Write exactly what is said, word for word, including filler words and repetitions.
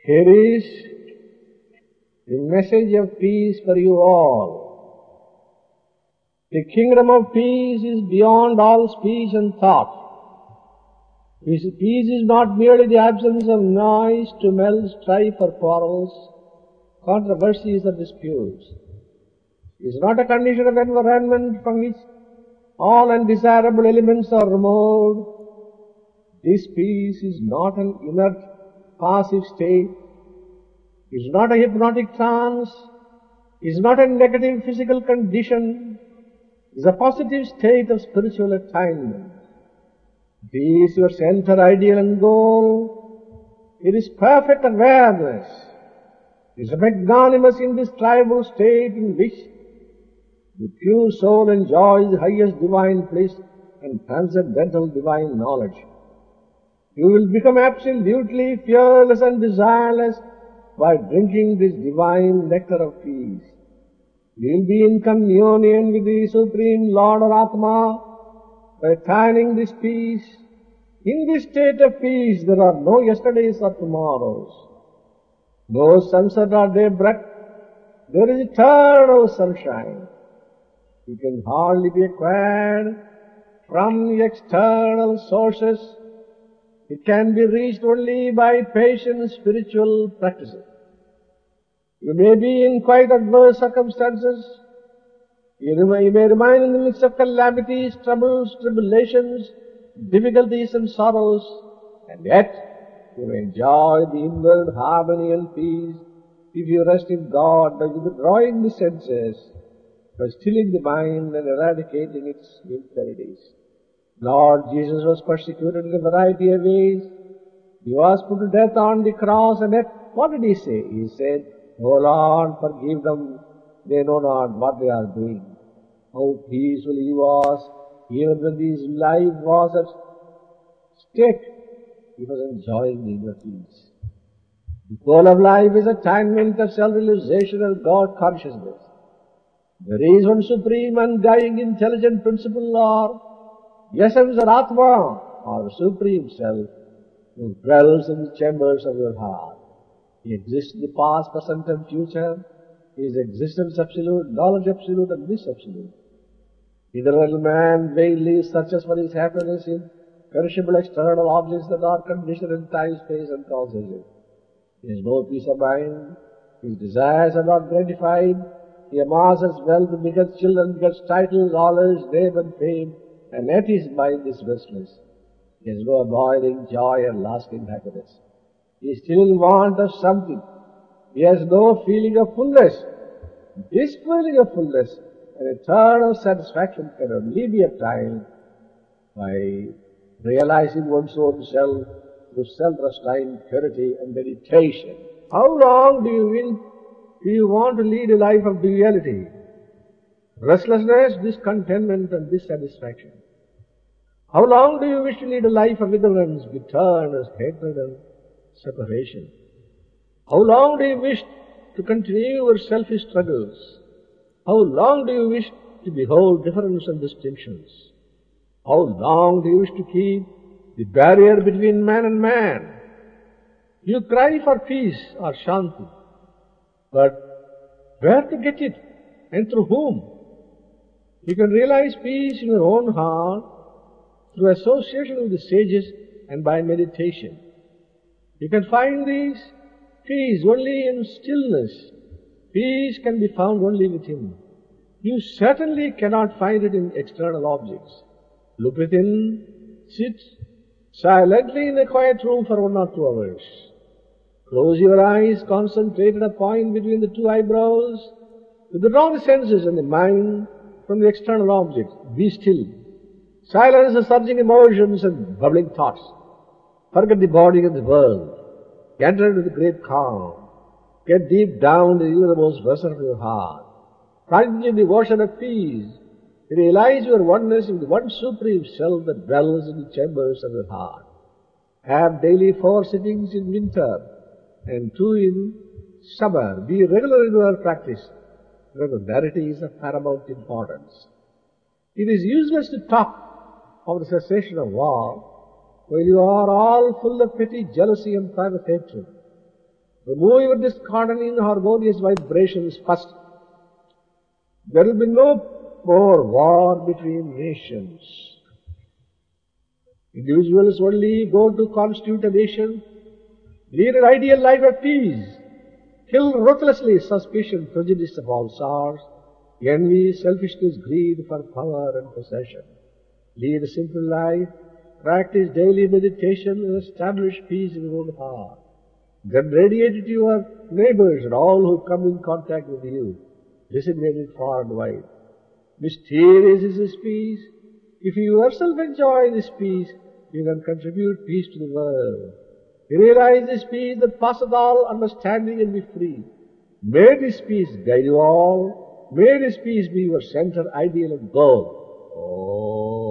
Here is the message of peace for you all. The kingdom of peace is beyond all speech and thought. Peace is not merely the absence of noise, tumult, strife or quarrels, controversies or disputes. It is not a condition of environment from which all undesirable elements are removed. This peace is not an inert, passive state. It is not a hypnotic trance. It is not a negative physical condition. It is a positive state of spiritual attainment. This is your center, ideal and goal. It is perfect awareness. It is a magnanimous, indescribable state in which the pure soul enjoys the highest divine bliss and transcendental divine knowledge. You will become absolutely fearless and desireless by drinking this divine nectar of peace. You will be in communion with the Supreme Lord or Atma by attaining this peace. In this state of peace there are no yesterdays or tomorrows, no sunset or daybreak. There is eternal sunshine. It can hardly be acquired from the external sources. It can be reached only by patient spiritual practices. You may be in quite adverse circumstances. You may, you may remain in the midst of calamities, troubles, tribulations, difficulties and sorrows, and yet you may enjoy the inward harmony and peace if you rest in God by withdrawing the senses, by stilling the mind and eradicating its impurities. Lord Jesus was persecuted in a variety of ways. He was put to death on the cross, and yet what did he say? He said, "O Lord, forgive them, they know not what they are doing." How peaceful he was, even when his life was at stake. He was enjoying the inner peace. The goal of life is attainment of self-realization and God consciousness. There is one supreme, undying, intelligent principle or essence or Atma, or supreme self, who dwells in the chambers of your heart. He exists in the past, present and future. His existence absolute, knowledge absolute and bliss absolute. Either little man vainly searches for his happiness in perishable external objects that are conditioned in time, space and causation. He has no peace of mind. His desires are not gratified. He amasses wealth, begets children, begets titles, honors, name and fame, and yet his mind is restless. He has no abiding joy and lasting happiness. He is still in want of something. He has no feeling of fullness. This feeling of fullness and eternal satisfaction can only be attained by realizing one's own self through self-restraint, purity and meditation. How long do you, will, do you want to lead a life of duality? Restlessness, discontentment and dissatisfaction. How long do you wish to lead a life of ignorance, bitterness, hatred and separation? How long do you wish to continue your selfish struggles? How long do you wish to behold difference and distinctions? How long do you wish to keep the barrier between man and man? You cry for peace or shanti, but where to get it and through whom? You can realize peace in your own heart through association with the sages and by meditation. You can find this peace only in stillness. Peace can be found only within. You certainly cannot find it in external objects. Look within, sit silently in a quiet room for one or two hours. Close your eyes, concentrate at a point between the two eyebrows. Withdraw the senses and the mind from the external objects. Be still. Silence the surging emotions and bubbling thoughts. Forget the body and the world. Enter into the great calm. Get deep down to the innermost vessel of your heart. Plunge in the ocean of peace. Realize your oneness with the one supreme self that dwells in the chambers of your heart. Have daily four sittings in winter and two in summer. Be regular in your practice. Regularity is of paramount importance. It is useless to talk of the cessation of war while you are all full of petty jealousy and private hatred. Remove your discordant inharmonious vibrations first. There will be no more war between nations. Individuals only go to constitute a nation, lead an ideal life of peace, kill ruthlessly suspicion, prejudice of all sorts, envy, selfishness, greed for power and possession. Lead a simple life, practice daily meditation and establish peace in your own heart. Then radiate it to your neighbors and all who come in contact with you. Disseminate it far and wide. Mysterious is this peace. If you yourself enjoy this peace, you can contribute peace to the world. You realize this peace that passeth all understanding and be free. May this peace guide you all. May this peace be your center, ideal and goal. Oh.